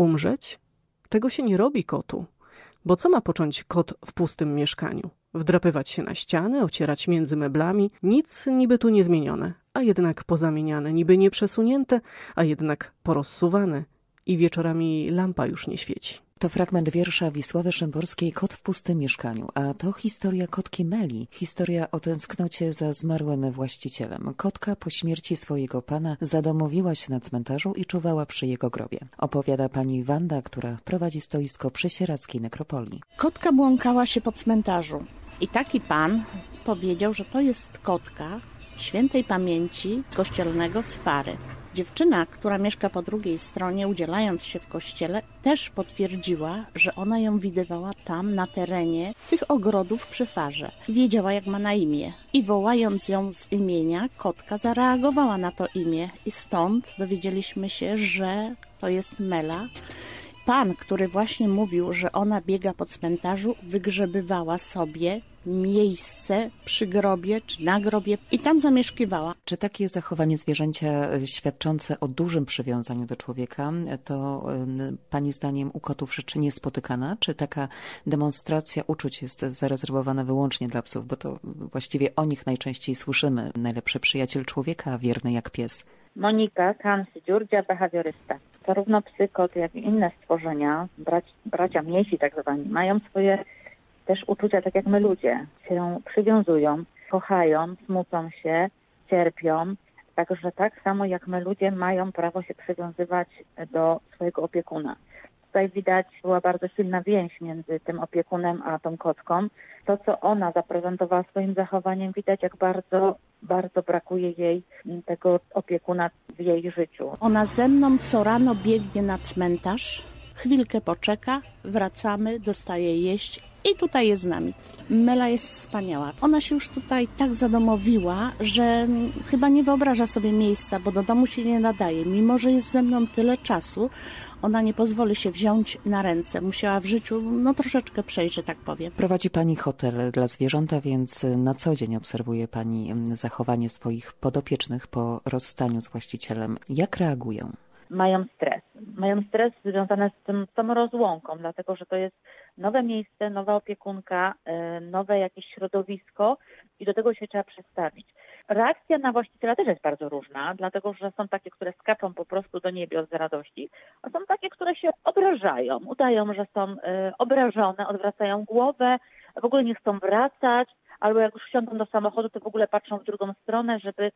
Umrzeć? Tego się nie robi kotu. Bo co ma począć kot w pustym mieszkaniu? Wdrapywać się na ściany, ocierać między meblami? Nic niby tu nie zmienione, a jednak pozamieniane, niby nie przesunięte, a jednak porozsuwane. I wieczorami lampa już nie świeci. To fragment wiersza Wisławy Szymborskiej Kot w pustym mieszkaniu, a to historia kotki Meli. Historia o tęsknocie za zmarłym właścicielem. Kotka po śmierci swojego pana zadomowiła się na cmentarzu i czuwała przy jego grobie. Opowiada pani Wanda, która prowadzi stoisko przy sieradzkiej nekropolii. Kotka błąkała się po cmentarzu i taki pan powiedział, że to jest kotka świętej pamięci kościelnego Sfary. Dziewczyna, która mieszka po drugiej stronie, udzielając się w kościele, też potwierdziła, że ona ją widywała tam, na terenie tych ogrodów przy Farze. Wiedziała, jak ma na imię. I wołając ją z imienia, kotka zareagowała na to imię. I stąd dowiedzieliśmy się, że to jest Mela. Pan, który właśnie mówił, że ona biega po cmentarzu, wygrzebywała sobie miejsce przy grobie czy na grobie i tam zamieszkiwała. Czy takie zachowanie zwierzęcia świadczące o dużym przywiązaniu do człowieka to pani zdaniem u kotów rzecz niespotykana? Czy taka demonstracja uczuć jest zarezerwowana wyłącznie dla psów? Bo to właściwie o nich najczęściej słyszymy. Najlepszy przyjaciel człowieka, wierny jak pies. Monika Kamsi-Dziurdzia, behawiorysta. Zarówno psy, koty, jak i inne stworzenia, bracia mniejsi tak zwani, mają swoje też uczucia, tak jak my ludzie. Się przywiązują, kochają, smucą się, cierpią. Także tak samo jak my ludzie mają prawo się przywiązywać do swojego opiekuna. Tutaj widać, była bardzo silna więź między tym opiekunem a tą kotką. To, co ona zaprezentowała swoim zachowaniem, widać, jak bardzo, bardzo brakuje jej tego opiekuna w jej życiu. Ona ze mną co rano biegnie na cmentarz, chwilkę poczeka, wracamy, dostaje jeść i tutaj jest z nami. Mela jest wspaniała. Ona się już tutaj tak zadomowiła, że chyba nie wyobraża sobie miejsca, bo do domu się nie nadaje. Mimo że jest ze mną tyle czasu, ona nie pozwoli się wziąć na ręce. Musiała w życiu troszeczkę przejść, że tak powiem. Prowadzi pani hotel dla zwierząt, więc na co dzień obserwuje pani zachowanie swoich podopiecznych po rozstaniu z właścicielem. Jak reagują? Mają stres. Mają stres związany z tą rozłąką, dlatego że to jest nowe miejsce, nowa opiekunka, nowe jakieś środowisko i do tego się trzeba przestawić. Reakcja na właściciela też jest bardzo różna, dlatego że są takie, które skaczą po prostu do niebios z radości, a są takie, które się obrażają, udają, że są obrażone, odwracają głowę, w ogóle nie chcą wracać, albo jak już wsiądą do samochodu, to w ogóle patrzą w drugą stronę, żeby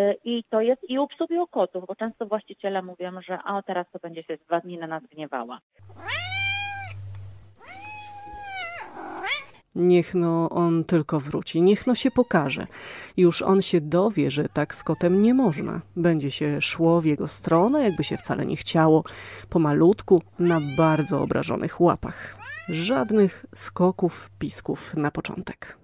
i to jest i u psów, i u kotów, bo często właściciele mówią, że teraz to będzie się 2 dni na nas gniewała. Niech on tylko wróci, niech się pokaże. Już on się dowie, że tak z kotem nie można. Będzie się szło w jego stronę, jakby się wcale nie chciało, pomalutku, na bardzo obrażonych łapach. Żadnych skoków, pisków na początek.